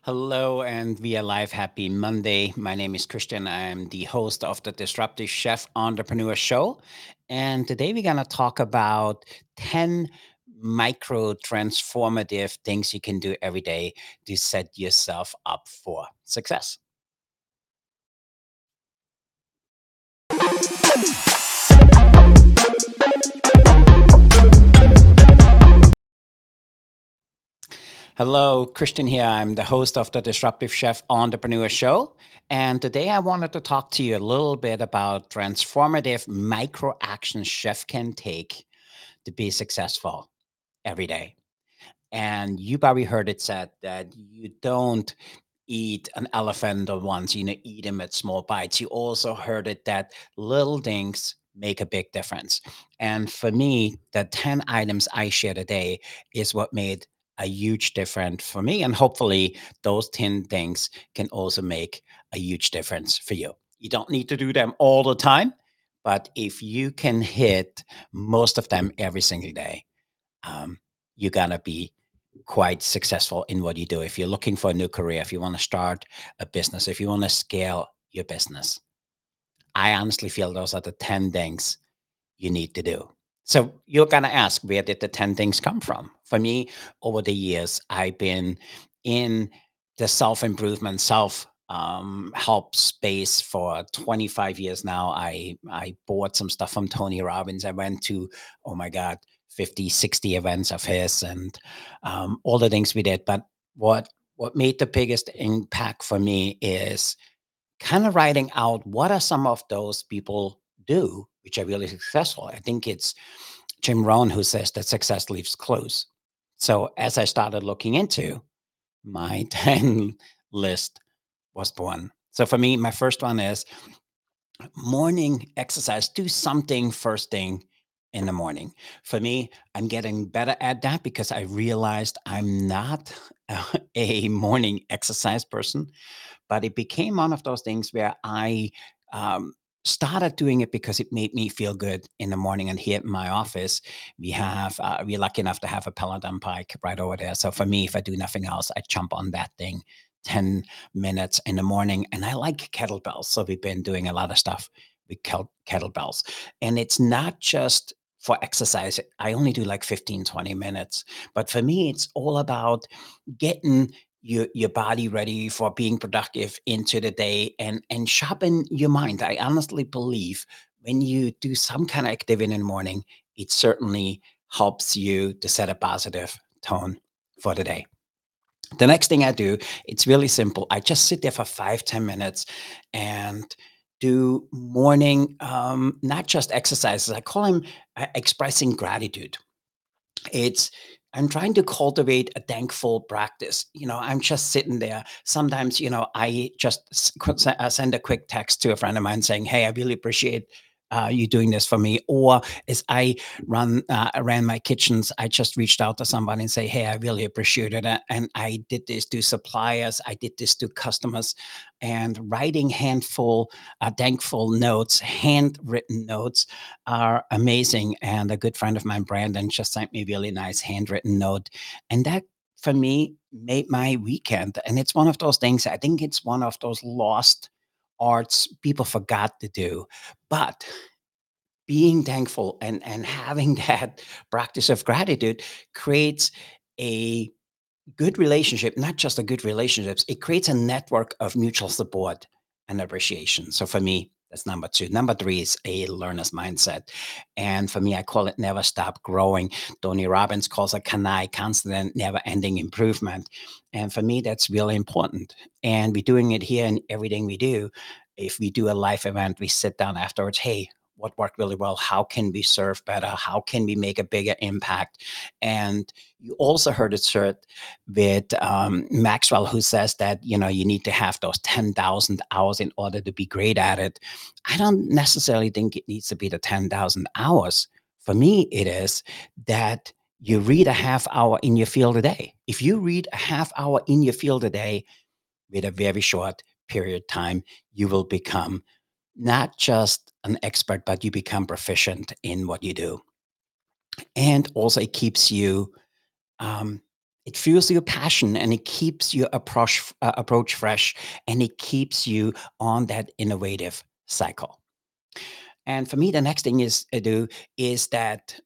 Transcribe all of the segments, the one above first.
Hello and we are live. Happy Monday. My name is Christian. I am the host of the Disruptive Chef Entrepreneur Show. And today we're going to talk about 10 micro transformative things you can do every day to set yourself up for success. Hello, Christian here. I'm the host of the Disruptive Chef Entrepreneur Show. And today I wanted to talk to you a little bit about transformative micro actions chef can take to be successful every day. And you probably heard it said that you don't eat an elephant at once, eat him at small bites. You also heard it that little things make a big difference. And for me, the 10 items I share today is what made a huge difference for me. And hopefully, those 10 things can also make a huge difference for you. You don't need to do them all the time, but if you can hit most of them every single day, um, you're going to be quite successful in what you do. If you're looking for a new career, if you want to start a business, if you want to scale your business, I honestly feel those are the 10 things you need to do. So you're going to ask, where did the 10 things come from? For me, over the years, I've been in the self improvement, self help space for 25 years now. I bought some stuff from Tony Robbins. I went to, oh my God, 50, 60 events of his and all the things we did. But what made the biggest impact for me is kind of writing out what are some of those people do which are really successful. I think it's Jim Rohn who says that success leaves clues. So as I started looking into my 10 list was born. So for me, my first one is morning exercise. Do something first thing in the morning. For me, I'm getting better at that because I realized I'm not a morning exercise person, but it became one of those things where I um, started doing it because it made me feel good in the morning. And here at my office, we're lucky enough to have a Peloton bike right over there. So for me, if I do nothing else, I jump on that thing 10 minutes in the morning. And I like kettlebells. So we've been doing a lot of stuff with kettlebells. And it's not just for exercise. I only do like 15, 20 minutes. But for me, it's all about getting your body ready for being productive into the day and sharpen your mind. I honestly believe when you do some kind of activity in the morning, it certainly helps you to set a positive tone for the day. The next thing I do, it's really simple. I just sit there for 5, 10 minutes and do morning, not just exercises. I call them expressing gratitude. It's I'm trying to cultivate a thankful practice. I'm just sitting there. Sometimes, I just send a quick text to a friend of mine saying, "Hey, I really appreciate you doing this for me." Or as I ran my kitchens, I just reached out to somebody and say, "Hey, I really appreciate it, and I did this to suppliers, I did this to customers," and writing handful, thankful notes, handwritten notes are amazing. And a good friend of mine, Brandon, just sent me a really nice handwritten note. And that for me made my weekend. And it's one of those things, I think it's one of those lost arts people forgot to do. But being thankful and having that practice of gratitude creates a good relationship, not just a good relationships, it creates a network of mutual support and appreciation. So for me, that's number two. Number three is a learner's mindset. And for me, I call it never stop growing. Tony Robbins calls it CANI, constant and never ending improvement. And for me, that's really important. And we're doing it here in everything we do. If we do a live event, we sit down afterwards. Hey, what worked really well? How can we serve better? How can we make a bigger impact? And you also heard it said with Maxwell, who says that you need to have those 10,000 hours in order to be great at it. I don't necessarily think it needs to be the 10,000 hours. For me, it is that you read a half hour in your field a day. If you read a half hour in your field a day with a very short period of time, you will become not just an expert, but you become proficient in what you do. And also, it keeps you um, It fuels your passion and it keeps your approach fresh and it keeps you on that innovative cycle. And for me, the next thing is to do is that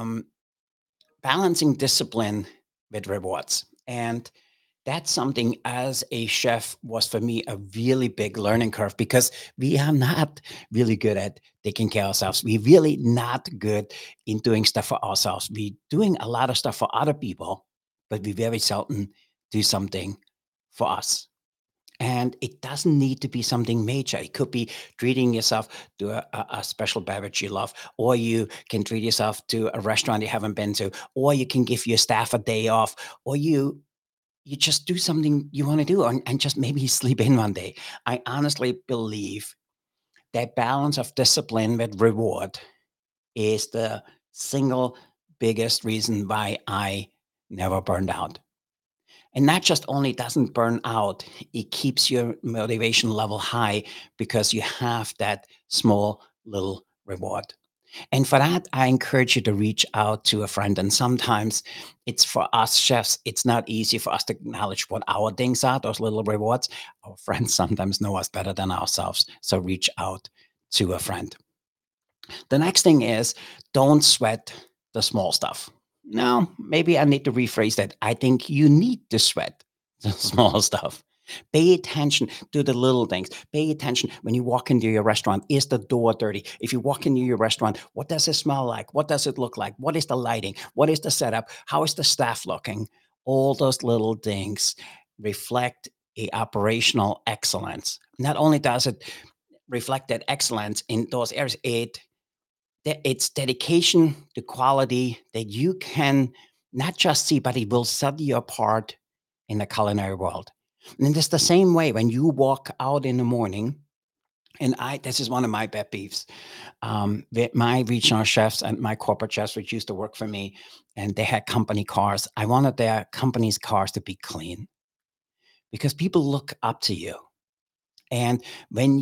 balancing discipline with rewards. And that's something as a chef was for me a really big learning curve because we are not really good at taking care of ourselves. We're really not good in doing stuff for ourselves. We're doing a lot of stuff for other people, but we very seldom do something for us. And it doesn't need to be something major. It could be treating yourself to a special beverage you love, or you can treat yourself to a restaurant you haven't been to, or you can give your staff a day off, or you just do something you want to do and just maybe sleep in one day. I honestly believe that balance of discipline with reward is the single biggest reason why I never burned out. And that just only doesn't burn out, it keeps your motivation level high because you have that small little reward. And for that, I encourage you to reach out to a friend. And sometimes it's for us chefs, it's not easy for us to acknowledge what our things are, those little rewards. Our friends sometimes know us better than ourselves. So reach out to a friend. The next thing is don't sweat the small stuff. No, maybe I need to rephrase that. I think you need to sweat the small stuff. Pay attention to the little things. Pay attention when you walk into your restaurant. Is the door dirty? If you walk into your restaurant, what does it smell like? What does it look like? What is the lighting? What is the setup? How is the staff looking? All those little things reflect a operational excellence. Not only does it reflect that excellence in those areas, it's dedication to quality that you can not just see, but it will set you apart in the culinary world. And it's the same way when you walk out in the morning. And this is one of my pet peeves. My regional chefs and my corporate chefs, which used to work for me, and they had company cars. I wanted their company's cars to be clean because people look up to you. And when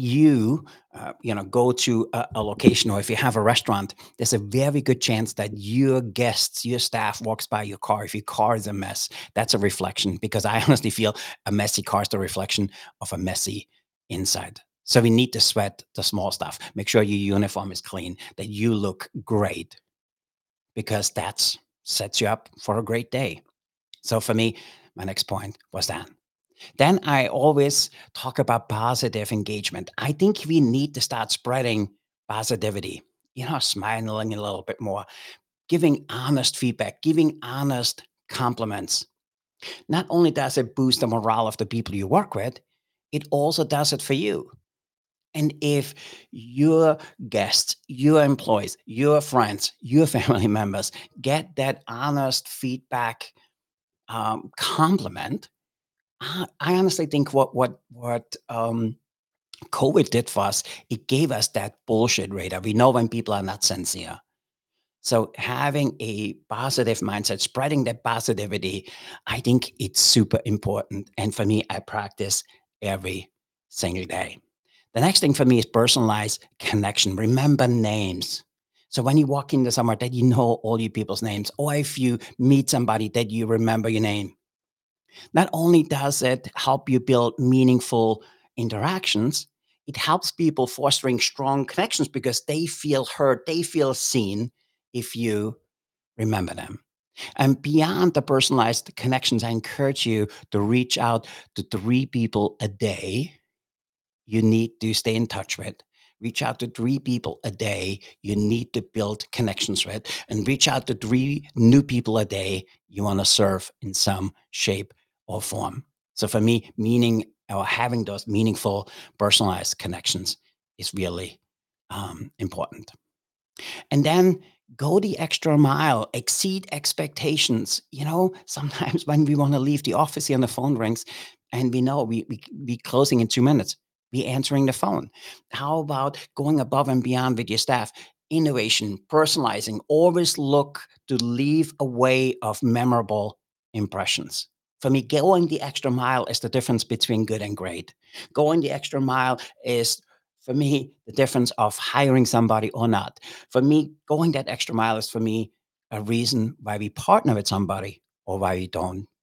go to a location, or if you have a restaurant, there's a very good chance that your guests, your staff walks by your car. If your car is a mess, that's a reflection, because I honestly feel a messy car is the reflection of a messy inside. So we need to sweat the small stuff. Make sure your uniform is clean, that you look great, because that sets you up for a great day. So for me, my next point was that. Then I always talk about positive engagement. I think we need to start spreading positivity, smiling a little bit more, giving honest feedback, giving honest compliments. Not only does it boost the morale of the people you work with, it also does it for you. And if your guests, your employees, your friends, your family members get that honest feedback, compliment, I honestly think what COVID did for us, it gave us that bullshit radar. We know when people are not sincere. So having a positive mindset, spreading that positivity, I think it's super important. And for me, I practice every single day. The next thing for me is personalized connection. Remember names. So when you walk into somewhere, that you know all you people's names, or if you meet somebody, that you remember your name. Not only does it help you build meaningful interactions, it helps people fostering strong connections because they feel heard, they feel seen if you remember them. And beyond the personalized connections, I encourage you to reach out to 3 people a day you need to stay in touch with. Reach out to 3 people a day you need to build connections with, and reach out to 3 new people a day you want to serve in some shape or form. So for me, meaning or having those meaningful, personalized connections is really important. And then go the extra mile, exceed expectations. Sometimes when we want to leave the office here and the phone rings and we know we closing in 2 minutes, be answering the phone. How about going above and beyond with your staff? Innovation, personalizing, always look to leave a way of memorable impressions. For me, going the extra mile is the difference between good and great. Going the extra mile is, for me, the difference of hiring somebody or not. For me, going that extra mile is, for me, a reason why we partner with somebody or why we don't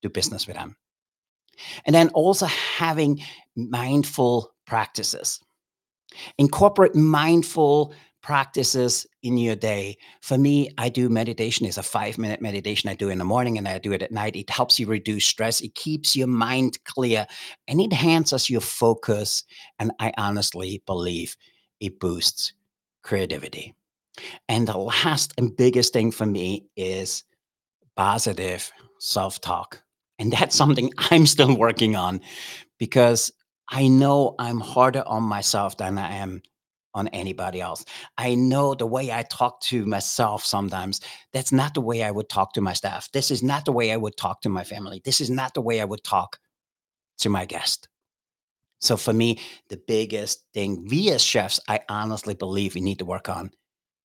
do business with them. And then also having mindful practices. Incorporate mindful practices in your day. For me, I do meditation. It's a 5-minute meditation I do in the morning and I do it at night. It helps you reduce stress. It keeps your mind clear and it enhances your focus. And I honestly believe it boosts creativity. And the last and biggest thing for me is positive self-talk. And that's something I'm still working on because I know I'm harder on myself than I am on anybody else. I know the way I talk to myself sometimes, that's not the way I would talk to my staff. This is not the way I would talk to my family. This is not the way I would talk to my guest. So for me, the biggest thing we as chefs, I honestly believe we need to work on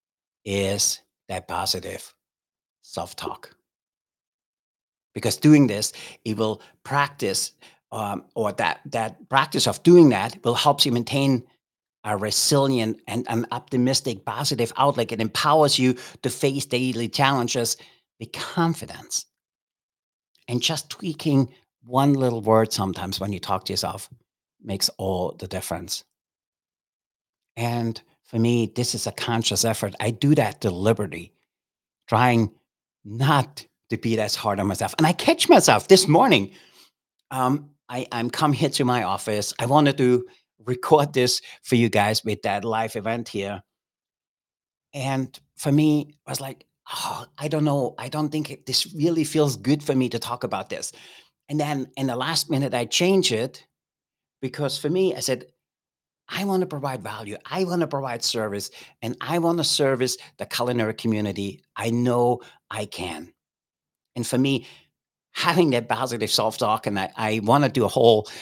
is that positive self-talk. Because doing this, it will practice, or that practice of doing that will help you maintain a resilient and an optimistic, positive outlook. It empowers you to face daily challenges with confidence. And just tweaking one little word sometimes when you talk to yourself makes all the difference. And for me, this is a conscious effort. I do that deliberately, trying not to be as hard on myself. And I catch myself this morning. I'm come here to my office. I wanted to record this for you guys with that live event here. And for me, I was like, oh, I don't know. I don't think this really feels good for me to talk about this. And then in the last minute, I changed it because for me, I said, I want to provide value. I want to provide service and I want to service the culinary community. I know I can. And for me, having that positive self-talk, and I want to do a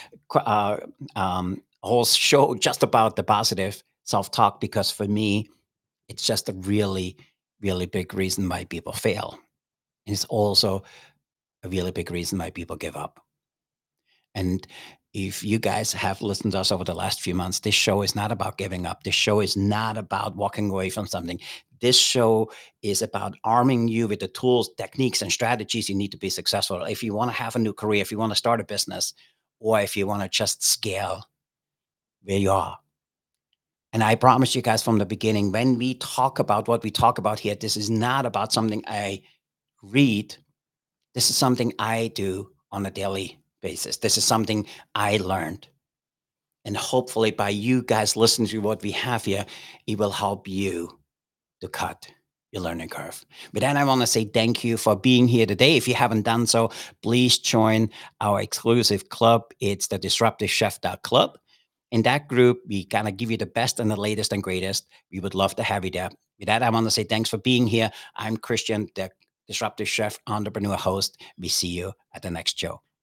whole show just about the positive self-talk because for me, it's just a really, really big reason why people fail. And it's also a really big reason why people give up. And if you guys have listened to us over the last few months, this show is not about giving up. This show is not about walking away from something. This show is about arming you with the tools, techniques, and strategies you need to be successful. If you want to have a new career, if you want to start a business, or if you want to just scale where you are. And I promise you guys from the beginning, when we talk about what we talk about here, this is not about something I read. This is something I do on a daily basis. This is something I learned. And hopefully by you guys listening to what we have here, it will help you to cut your learning curve. But then I want to say thank you for being here today. If you haven't done so, please join our exclusive club. It's the Disruptive Chef Club. In that group, we kind of give you the best and the latest and greatest. We would love to have you there. With that, I want to say thanks for being here. I'm Christian, the Disruptive Chef Entrepreneur host. We see you at the next show.